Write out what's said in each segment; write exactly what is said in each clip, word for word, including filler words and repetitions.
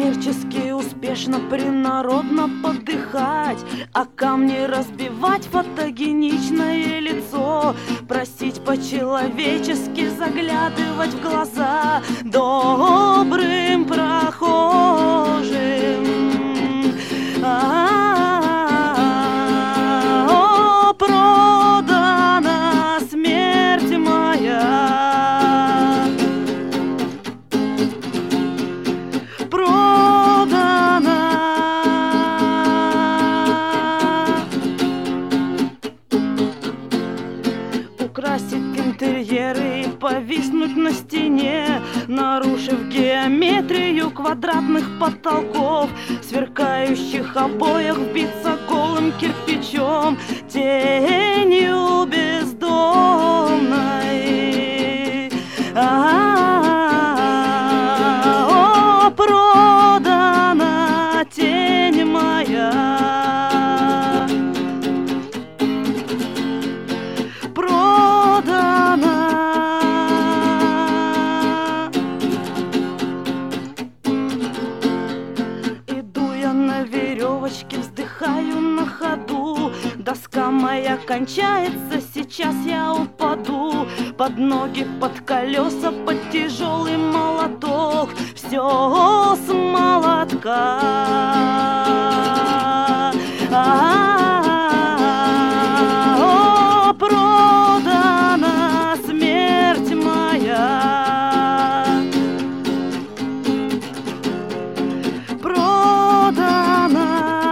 коммерчески успешно, принародно подыхать, а камни разбивать, фотогеничное лицо, просить по-человечески заглядывать в глаза добрым прохожим. А-а-а, о, продана смерть моя, продана. Украсить интерьеры и повиснуть на стене, нарушив геометрию квадратных потолков, сверкающих обоях, вбиться голым кирпичом, тенью бездомной. А-а-а, о, продана тень моя, продана. Вздыхаю на ходу, доска моя кончается, сейчас я упаду под ноги, под колеса, под тяжелый молоток, все с молотка. А-а-а, о, продана смерть моя, продана.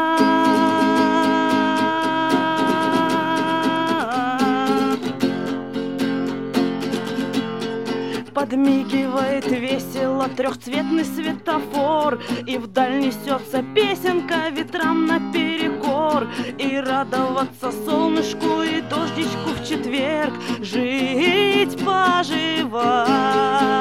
Подмигивает весело трехцветный светофор, и вдаль несется песенка ветрам наперекор. И радоваться солнышку и дождичку в четверг, жить поживать.